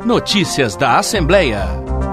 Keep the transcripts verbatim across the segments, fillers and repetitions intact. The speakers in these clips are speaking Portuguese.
Notícias da Assembleia.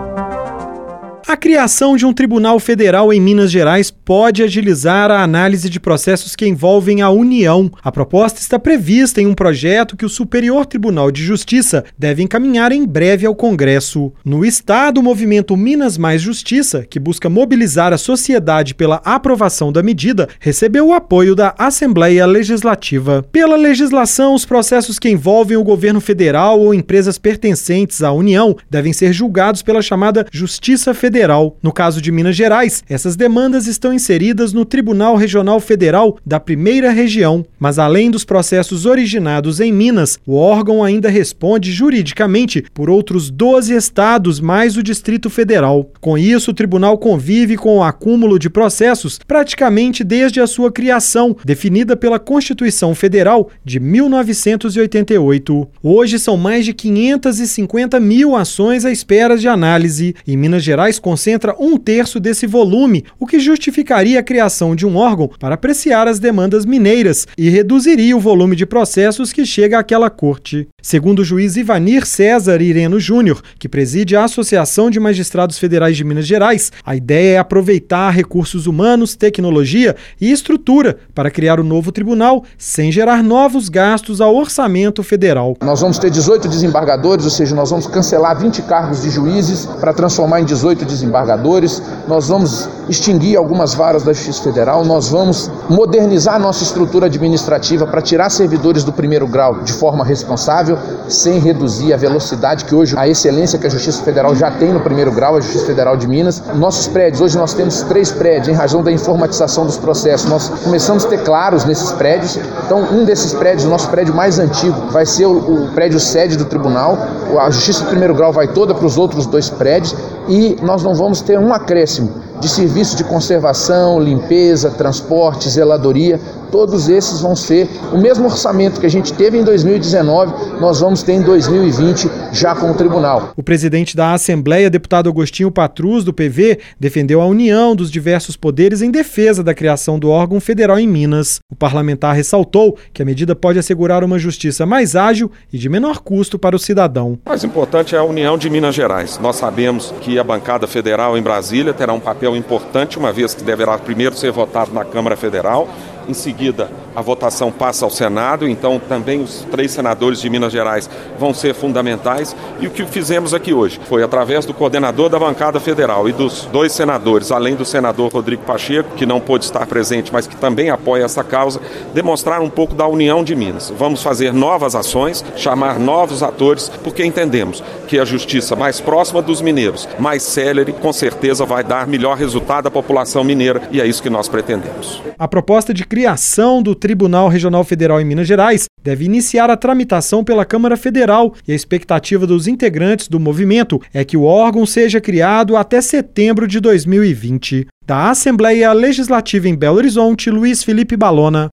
A criação de um tribunal federal em Minas Gerais pode agilizar a análise de processos que envolvem a União. A proposta está prevista em um projeto que o Superior Tribunal de Justiça deve encaminhar em breve ao Congresso. No estado, o movimento Minas Mais Justiça, que busca mobilizar a sociedade pela aprovação da medida, recebeu o apoio da Assembleia Legislativa. Pela legislação, os processos que envolvem o governo federal ou empresas pertencentes à União devem ser julgados pela chamada Justiça Federal. No caso de Minas Gerais, essas demandas estão inseridas no Tribunal Regional Federal da Primeira Região. Mas além dos processos originados em Minas, o órgão ainda responde juridicamente por outros doze estados mais o Distrito Federal. Com isso, o tribunal convive com o acúmulo de processos praticamente desde a sua criação, definida pela Constituição Federal de mil novecentos e oitenta e oito. Hoje são mais de quinhentas e cinquenta mil ações à espera de análise. Em Minas Gerais, concentra um terço desse volume, o que justificaria a criação de um órgão para apreciar as demandas mineiras e reduziria o volume de processos que chega àquela corte. Segundo o juiz Ivanir César Ireno Júnior, que preside a Associação de Magistrados Federais de Minas Gerais, a ideia é aproveitar recursos humanos, tecnologia e estrutura para criar o novo tribunal sem gerar novos gastos ao orçamento federal. Nós vamos ter dezoito desembargadores, ou seja, nós vamos cancelar vinte cargos de juízes para transformar em dezoito desembargadores, nós vamos extinguir algumas varas da Justiça Federal, nós vamos modernizar nossa estrutura administrativa para tirar servidores do primeiro grau de forma responsável, sem reduzir a velocidade que hoje, a excelência que a Justiça Federal já tem no primeiro grau, a Justiça Federal de Minas. Nossos prédios, hoje nós temos três prédios, em razão da informatização dos processos, nós começamos a ter claros nesses prédios, então um desses prédios, o nosso prédio mais antigo, vai ser o, o prédio sede do tribunal, a Justiça do primeiro grau vai toda para os outros dois prédios e nós não vamos ter um acréscimo de serviços de conservação, limpeza, transporte, zeladoria. Todos esses vão ser o mesmo orçamento que a gente teve em dois mil e dezenove, nós vamos ter em dois mil e vinte já com o tribunal. O presidente da Assembleia, deputado Agostinho Patrus, do P V, defendeu a união dos diversos poderes em defesa da criação do órgão federal em Minas. O parlamentar ressaltou que a medida pode assegurar uma justiça mais ágil e de menor custo para o cidadão. O mais importante é a união de Minas Gerais. Nós sabemos que a bancada federal em Brasília terá um papel importante, uma vez que deverá primeiro ser votado na Câmara Federal. Em seguida, a votação passa ao Senado, então também os três senadores de Minas Gerais vão ser fundamentais. E o que fizemos aqui hoje foi, através do coordenador da bancada federal e dos dois senadores, além do senador Rodrigo Pacheco, que não pôde estar presente, mas que também apoia essa causa, demonstrar um pouco da união de Minas. Vamos fazer novas ações, chamar novos atores, porque entendemos que a justiça mais próxima dos mineiros, mais célere, com certeza vai dar melhor resultado à população mineira, e é isso que nós pretendemos. A proposta de criação do Tribunal Regional Federal em Minas Gerais deve iniciar a tramitação pela Câmara Federal e a expectativa dos integrantes do movimento é que o órgão seja criado até setembro de dois mil e vinte. Da Assembleia Legislativa em Belo Horizonte, Luiz Felipe Balona.